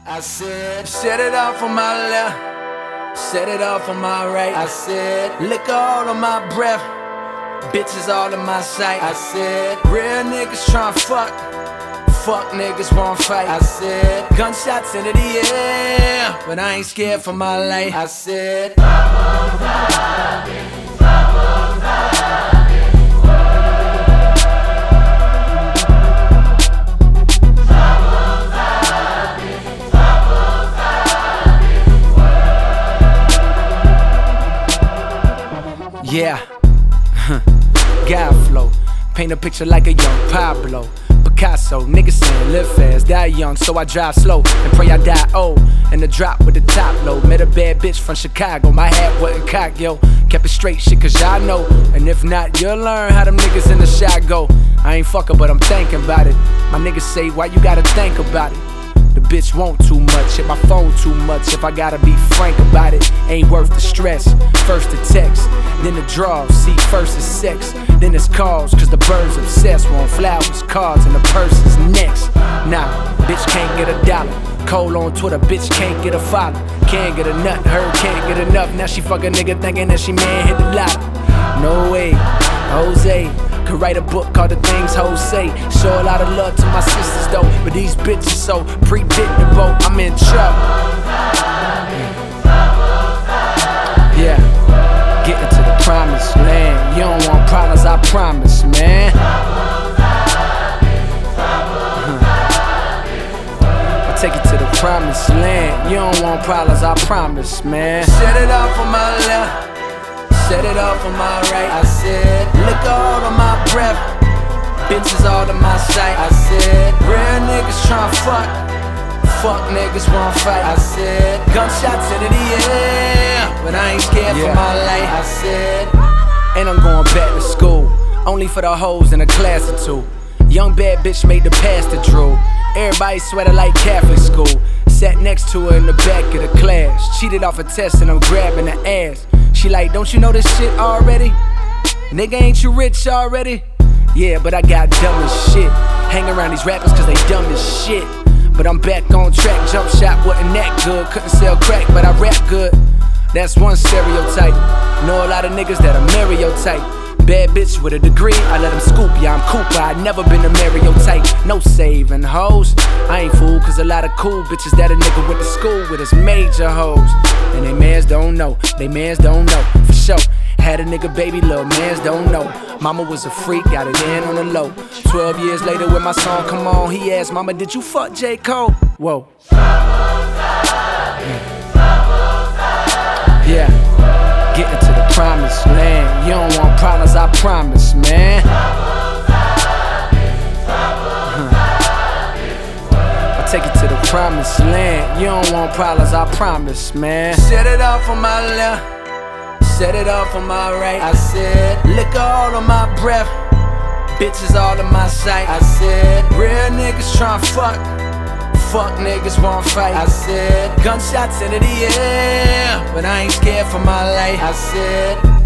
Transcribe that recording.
I said, set it off on my left, set it off on my right. I said, liquor all on my breath, bitches all in my sight. I said, real niggas tryna fuck niggas won't fight. I said, gunshots into the air, but I ain't scared for my life. I said, yeah, God flow, paint a picture like a young Pablo Picasso. Niggas saying live fast, die young, so I drive slow and pray I die old. And the drop with the top low, met a bad bitch from Chicago. My hat wasn't cocked, yo, kept it straight shit cause y'all know. And if not, you'll learn how them niggas in the shot go. I ain't fucking but I'm thinking about it. My niggas say why you gotta think about it. The bitch want too much, hit my phone too much. If I gotta be frank about it, ain't worth the stress. First the text, then the draws. See, first is sex, then it's calls. Cause the birds obsessed, want flowers, cards, and the purse is next. Nah, bitch can't get a dollar. Cole on Twitter, bitch can't get a follow. Can't get a nut, her can't get enough. Now she fuck a nigga thinking that she man hit the lotto. No way, Jose could write a book called The Things Hoes Say. Show a lot of love to my sisters though, but these bitches so predictable, I'm in trouble. Yeah, getting to the promised land. You don't want problems, I promise, man. I'll take you to the promised land. You don't want problems, I promise, man. Set it off on my left, set it off on my right. I said, liquor all on my breath, bitches all in my sight. I said, real niggas tryna fuck niggas won't fight. I said, gunshots into the air, but I ain't scared for my life. I said, and I'm going back to school, only for the hoes in a class or two. Young bad bitch made the pastor drool. Everybody sweater like Catholic school. Sat next to her in the back of the class. Cheated off a test and I'm grabbing her ass. She like, don't you know this shit already? Nigga, ain't you rich already? Yeah, but I got dumb as shit. Hang around these rappers cause they dumb as shit. But I'm back on track, jump shot wasn't that good. Couldn't sell crack, but I rap good. That's one stereotype. Know a lot of niggas that are Mario type. Bad bitch with a degree, I let them scoop, yeah I'm Cooper. I never been a Mario type, no saving hoes. I ain't fool cause a lot of cool bitches that a nigga went to school with is major hoes. And they mans don't know, they mans don't know, for sure. Had a nigga baby, little mans don't know. Mama was a freak, got it in on the low. 12 years later when my song come on, he asked, mama, did you fuck J. Cole? Whoa. Yeah, getting to the promised land. You don't want problems, I promise, man. I'll take you to the promised land. You don't want problems, I promise, man. Set it off on my left, set it off on my right. I said, liquor all on my breath, bitches all in my sight. I said, real niggas tryna fuck niggas won't fight. I said, gunshots into the air, but I ain't scared for my life. I said,